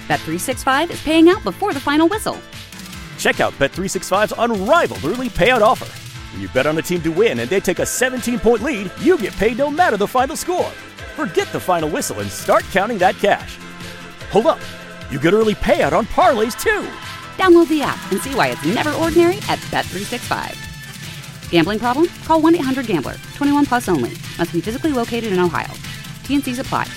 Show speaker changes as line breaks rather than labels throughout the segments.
Bet365 is paying out before the final whistle.
Check out Bet365's unrivaled early payout offer. When you bet on a team to win and they take a 17-point lead, you get paid no matter the final score. Forget the final whistle and start counting that cash. Hold up. You get early payout on parlays, too.
Download the app and see why it's never ordinary at Bet365. Gambling problem? Call 1-800-GAMBLER. 21 plus only. Must be physically located in Ohio. T&Cs apply.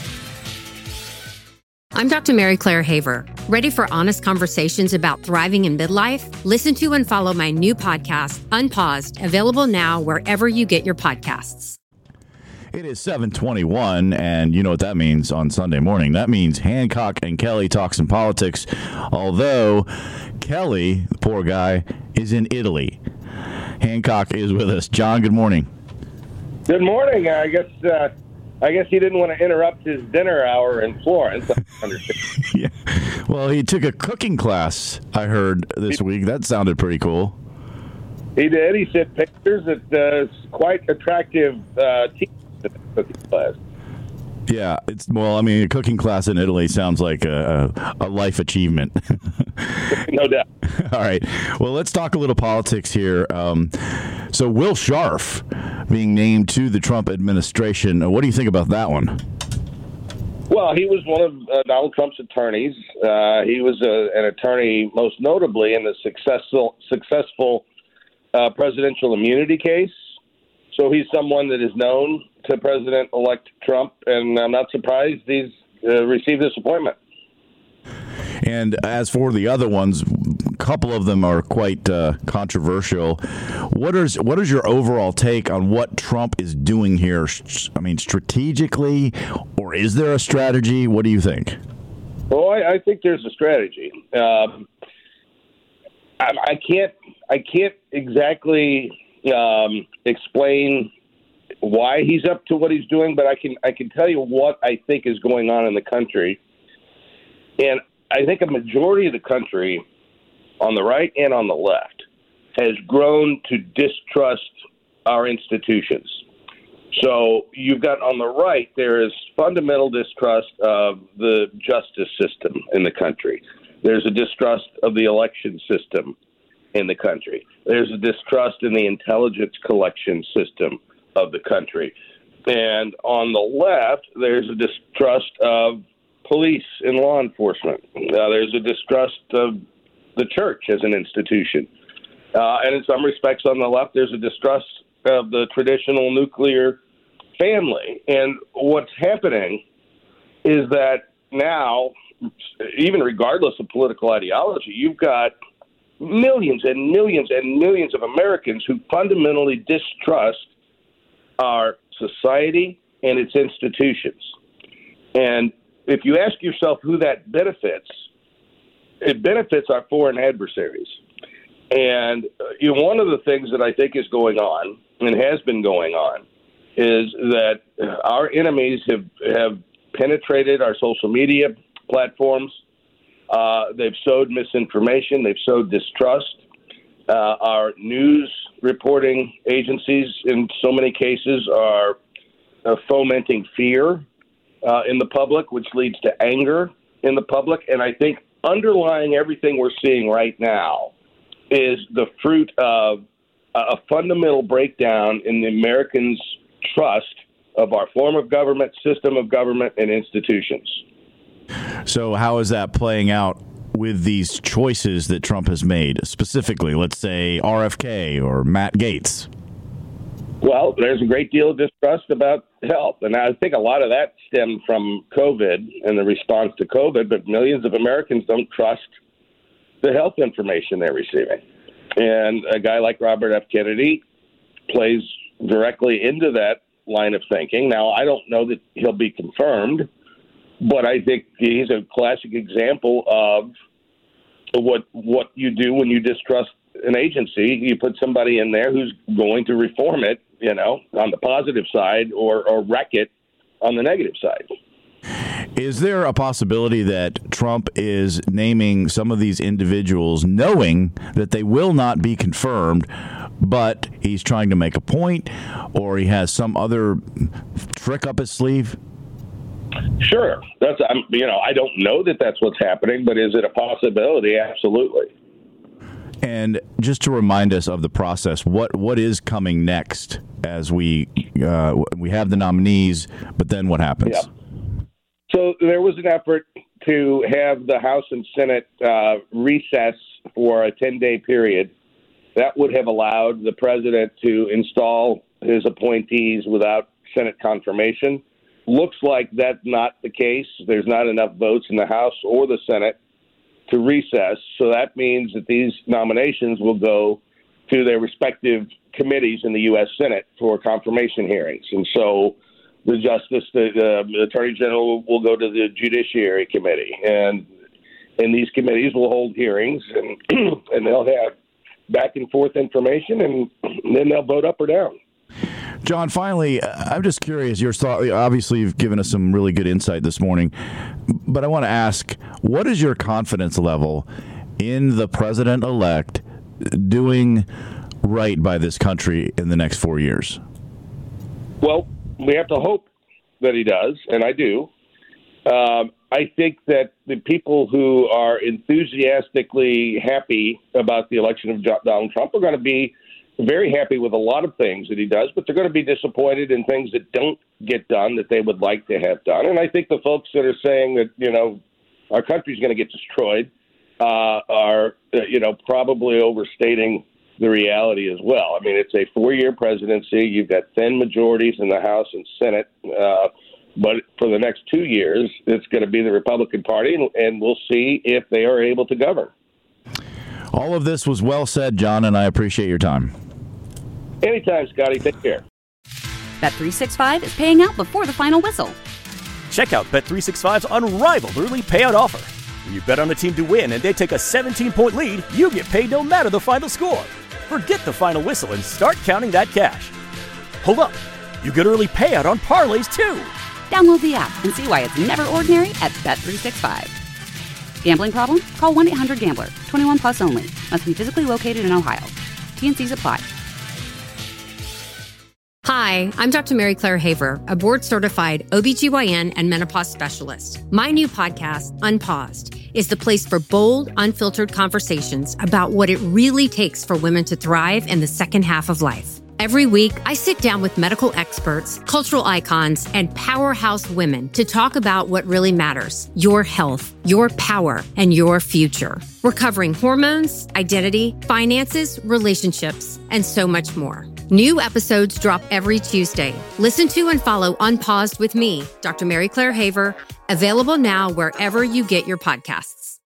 I'm Dr. Mary Claire Haver. Ready for honest conversations about thriving in midlife? Listen to and follow my new podcast, Unpaused, available now wherever you get your podcasts.
It is 7:21, and you know what that means on Sunday morning. That means Hancock and Kelly talk some politics, although Kelly, the poor guy, is in Italy. Hancock is with us. John, good morning.
Good morning. I guess he didn't want to interrupt his dinner hour in Florence.
Yeah. Well, he took a cooking class, I heard, this week. That sounded pretty cool.
He did. He sent pictures at quite attractive cooking class.
Yeah, a cooking class in Italy sounds like a life achievement.
No doubt.
All right. Well, let's talk a little politics here. So Will Scharf being named to the Trump administration. What do you think about that one?
Well, he was one of Donald Trump's attorneys. He was an attorney most notably in the successful presidential immunity case. So he's someone that is known to President-elect Trump, and I'm not surprised he's received this appointment.
And as for the other ones, a couple of them are quite controversial. What is your overall take on what Trump is doing here? I mean, strategically, or is there a strategy? What do you think?
Well, I think there's a strategy. I can't exactly explain why he's up to what he's doing, but I can tell you what I think is going on in the country. And I think a majority of the country, on the right and on the left, has grown to distrust our institutions. So you've got on the right, there is fundamental distrust of the justice system in the country. There's a distrust of the election system in the country. There's a distrust in the intelligence collection system of the country. And on the left, there's a distrust of police and law enforcement. There's a distrust of the church as an institution. And in some respects on the left, there's a distrust of the traditional nuclear family. And what's happening is that now, even regardless of political ideology, you've got millions and millions and millions of Americans who fundamentally distrust our society and its institutions. And if you ask yourself who that benefits, it benefits our foreign adversaries. And one of the things that I think is going on and has been going on is that our enemies have penetrated our social media platforms. They've sowed misinformation. They've sowed distrust. Our news reporting agencies, in so many cases, are fomenting fear in the public, which leads to anger in the public. And I think underlying everything we're seeing right now is the fruit of a fundamental breakdown in the Americans' trust of our form of government, system of government, and institutions.
So how is that playing out with these choices that Trump has made? Specifically, let's say RFK or Matt Gaetz.
Well, there's a great deal of distrust about health, and I think a lot of that stemmed from COVID and the response to COVID, but millions of Americans don't trust the health information they're receiving. And a guy like Robert F. Kennedy plays directly into that line of thinking. Now, I don't know that he'll be confirmed, but I think he's a classic example of what you do when you distrust an agency. You put somebody in there who's going to reform it, on the positive side or wreck it on the negative side.
Is there a possibility that Trump is naming some of these individuals knowing that they will not be confirmed, but he's trying to make a point, or he has some other trick up his sleeve?
Sure. I don't know that that's what's happening, but is it a possibility? Absolutely.
And just to remind us of the process, what is coming next as we have the nominees, but then what happens?
Yeah. So there was an effort to have the House and Senate recess for a 10-day period. That would have allowed the president to install his appointees without Senate confirmation. Looks like that's not the case. There's not enough votes in the House or the Senate to recess. So that means that these nominations will go to their respective committees in the U.S. Senate for confirmation hearings. And so the Attorney General will go to the Judiciary Committee. And these committees will hold hearings, and they'll have back and forth information, and then they'll vote up or down.
John, finally, I'm just curious, your thought. Obviously, you've given us some really good insight this morning, but I want to ask, what is your confidence level in the president-elect doing right by this country in the next 4 years?
Well, we have to hope that he does, and I do. I think that the people who are enthusiastically happy about the election of Donald Trump are going to be very happy with a lot of things that he does, but they're going to be disappointed in things that don't get done that they would like to have done. And I think the folks that are saying that, our country's going to get destroyed are probably overstating the reality as well. I mean, it's a 4-year presidency. You've got thin majorities in the House and Senate. But for the next 2 years, it's going to be the Republican Party, and we'll see if they are able to govern.
All of this was well said, John, and I appreciate your time.
Anytime, Scotty. Take care.
Bet365 is paying out before the final whistle.
Check out Bet365's unrivaled early payout offer. When you bet on a team to win and they take a 17-point lead, you get paid no matter the final score. Forget the final whistle and start counting that cash. Hold up. You get early payout on parlays, too.
Download the app and see why it's never ordinary at Bet365. Gambling problem? Call 1-800-GAMBLER. 21 plus only. Must be physically located in Ohio. T&Cs apply.
Hi, I'm Dr. Mary Claire Haver, a board-certified OBGYN and menopause specialist. My new podcast, Unpaused, is the place for bold, unfiltered conversations about what it really takes for women to thrive in the second half of life. Every week, I sit down with medical experts, cultural icons, and powerhouse women to talk about what really matters: your health, your power, and your future. We're covering hormones, identity, finances, relationships, and so much more. New episodes drop every Tuesday. Listen to and follow Unpaused with me, Dr. Mary Claire Haver, available now wherever you get your podcasts.